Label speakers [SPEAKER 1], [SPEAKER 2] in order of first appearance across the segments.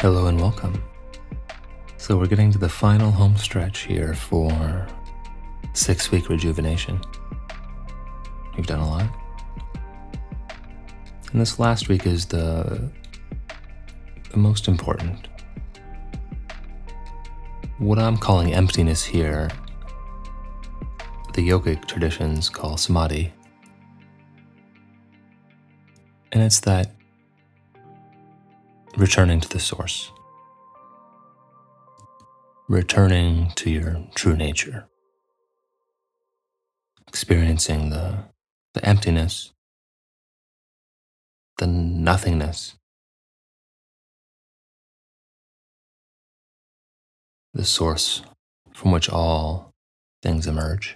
[SPEAKER 1] Hello and welcome. So we're getting to the final home stretch here for 6-week rejuvenation. We've done a lot. And this last week is the most important. What I'm calling emptiness here, the yogic traditions call samadhi. And it's that returning to the source. Returning to your true nature. Experiencing the emptiness, the nothingness, the source from which all things emerge.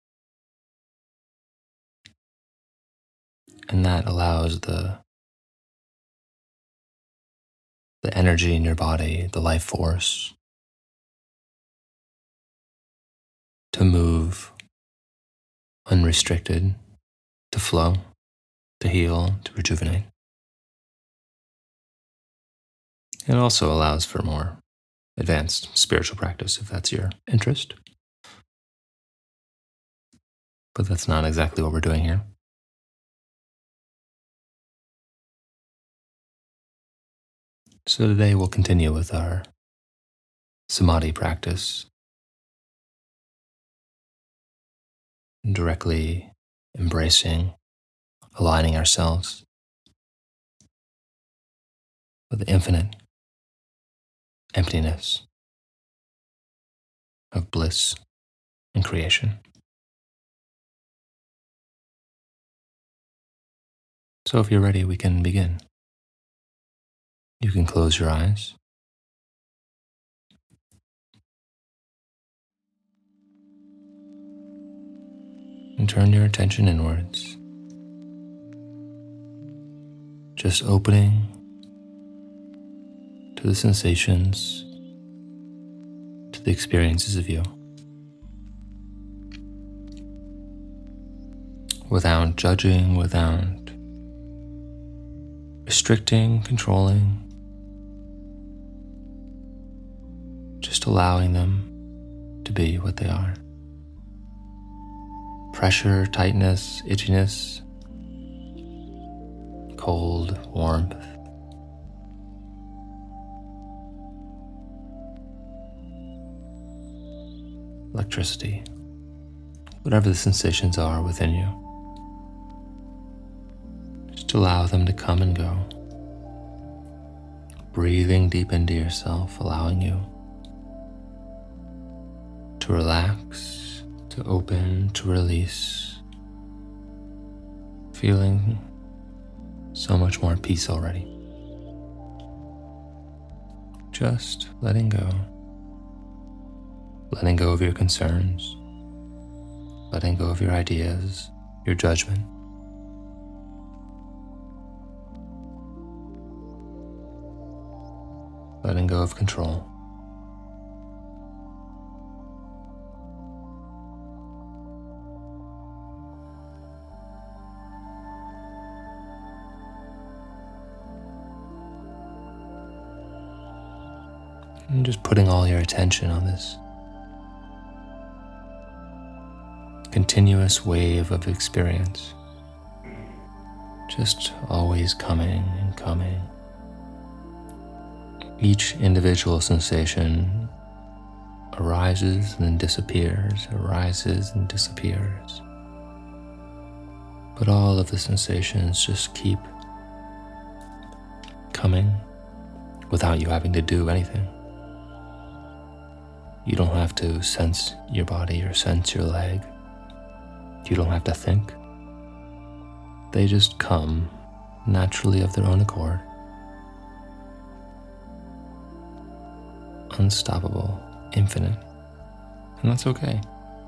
[SPEAKER 1] And that allows the energy in your body, the life force, to move unrestricted, to flow, to heal, to rejuvenate. It also allows for more advanced spiritual practice if that's your interest. But that's not exactly what we're doing here. So today we'll continue with our samadhi practice, directly embracing, aligning ourselves with the infinite emptiness of bliss and creation. So if you're ready, we can begin. You can close your eyes. And turn your attention inwards. Just opening to the sensations, to the experiences of you. Without judging, without restricting, controlling. Just allowing them to be what they are. Pressure, tightness, itchiness, cold, warmth. Electricity. Whatever the sensations are within you. Just allow them to come and go. Breathing deep into yourself, allowing you to relax, to open, to release, feeling so much more peace already. Just letting go of your concerns, letting go of your ideas, your judgment. Letting go of control. And just putting all your attention on this continuous wave of experience. Just always coming and coming. Each individual sensation arises and then disappears, arises and disappears. But all of the sensations just keep coming without you having to do anything. You don't have to sense your body or sense your leg. You don't have to think. They just come naturally of their own accord. Unstoppable, infinite, and that's okay.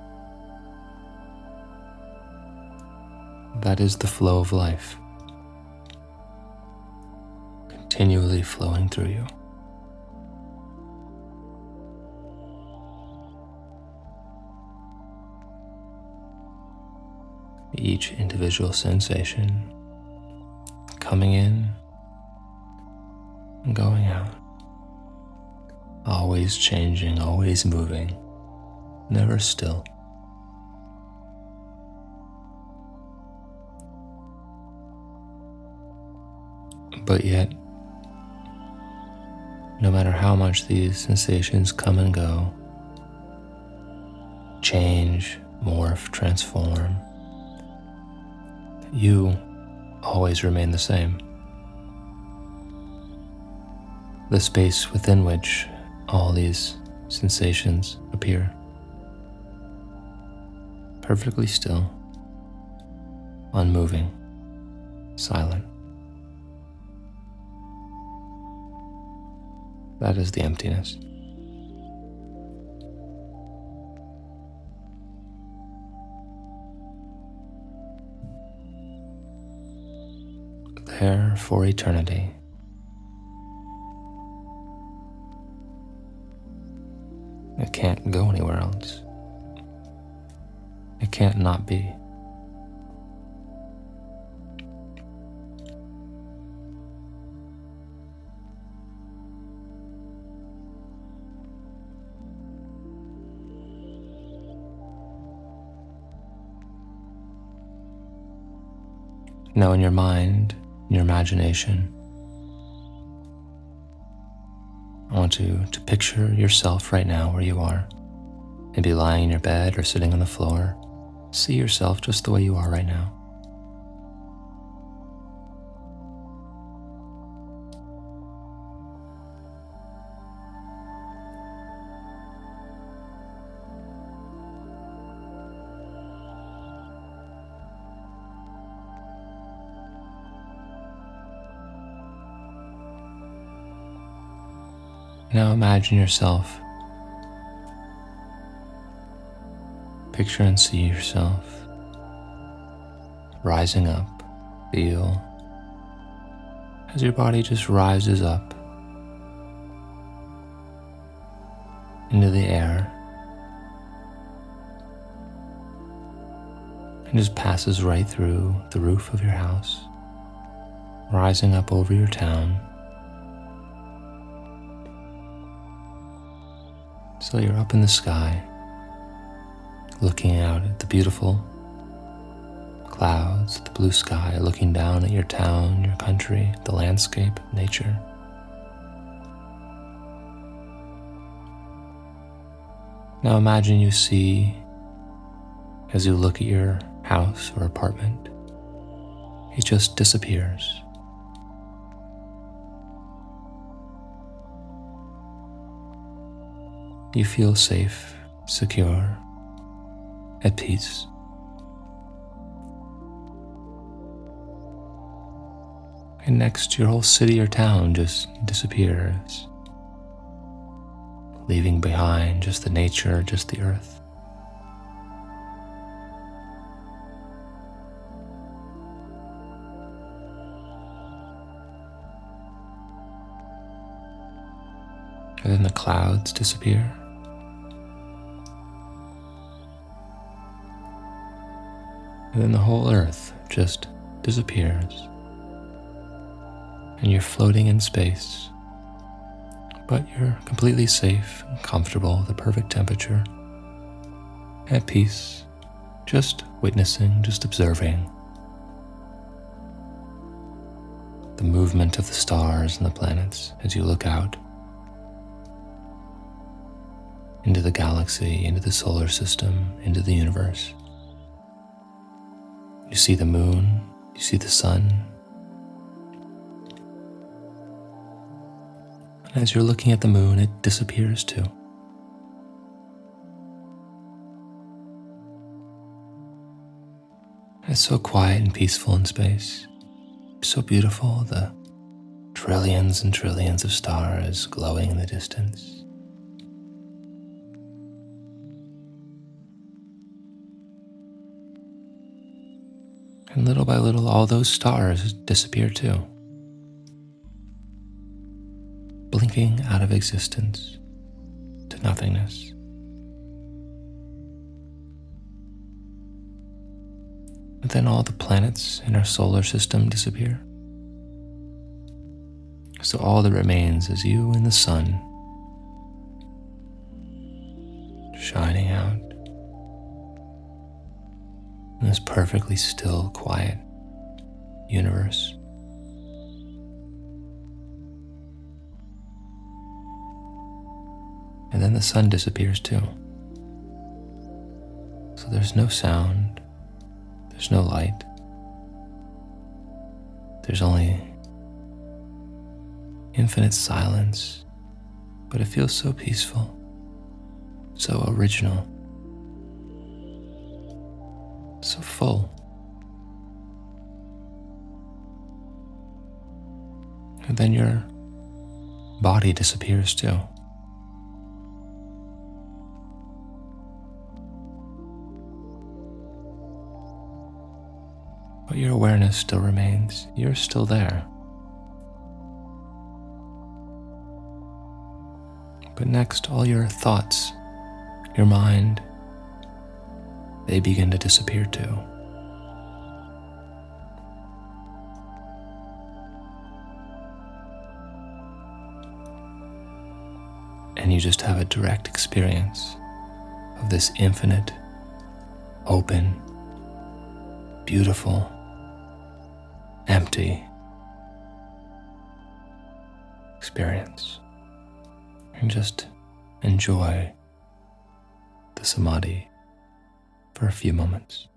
[SPEAKER 1] That is the flow of life, continually flowing through you. Each individual sensation coming in and going out. always changing, always moving, never still. But yet, no matter how much these sensations come and go, change, morph, transform, you always remain the same. The space within which all these sensations appear. Perfectly still, unmoving, silent. That is the emptiness. There for eternity. It can't go anywhere else. It can't not be. Now in your mind, in your imagination, I want you to picture yourself right now where you are. Maybe lying in your bed or sitting on the floor. See yourself just the way you are right now. Now imagine yourself. Picture and see yourself rising up. Feel as your body just rises up into the air and just passes right through the roof of your house, rising up over your town. So you're up in the sky, looking out at the beautiful clouds, the blue sky, looking down at your town, your country, the landscape, nature. Now imagine you see, as you look at your house or apartment, it just disappears. You feel safe, secure, at peace. And next, your whole city or town just disappears, leaving behind just the nature, just the earth. And then the clouds disappear. And then the whole earth just disappears. And you're floating in space, but you're completely safe and comfortable, the perfect temperature, at peace, just witnessing, just observing the movement of the stars and the planets as you look out into the galaxy, into the solar system, into the universe. You see the moon, you see the sun. And as you're looking at the moon, it disappears too. It's so quiet and peaceful in space. So beautiful, the trillions and trillions of stars glowing in the distance. And little by little, all those stars disappear too, blinking out of existence to nothingness. And then all the planets in our solar system disappear. So all that remains is you and the sun, in this perfectly still, quiet universe. And then the sun disappears too. So there's no sound, there's no light, there's only infinite silence, but it feels so peaceful, so original, so full. And then your body disappears too. But your awareness still remains. You're still there. But next, all your thoughts, your mind, they begin to disappear too. And you just have a direct experience of this infinite, open, beautiful, empty experience. And just enjoy the samadhi for a few moments.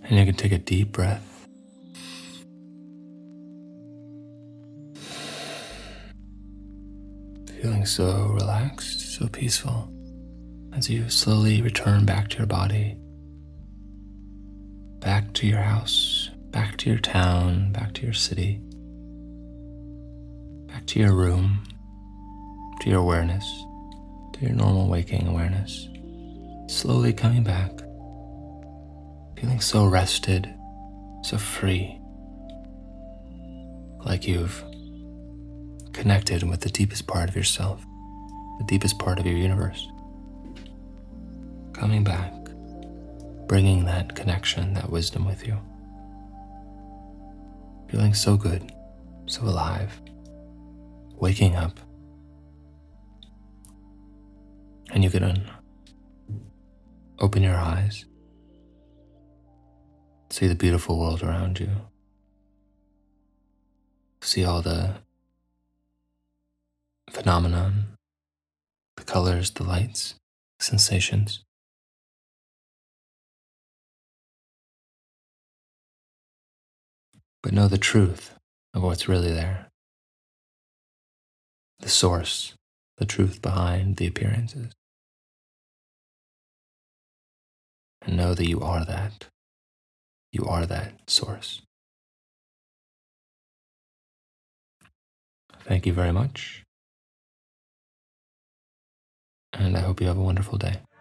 [SPEAKER 1] And you can take a deep breath. Feeling so relaxed, so peaceful as you slowly return back to your body, back to your house, back to your town, back to your city, back to your room, to your awareness, to your normal waking awareness. Slowly coming back, feeling so rested, so free, like you've connected with the deepest part of yourself, the deepest part of your universe. Coming back, bringing that connection, that wisdom with you. Feeling so good, so alive, waking up. And you can open your eyes, see the beautiful world around you, see all the phenomenon, the colors, the lights, sensations. But know the truth of what's really there, the source, the truth behind the appearances. And know that you are that. You are that source. Thank you very much. And I hope you have a wonderful day.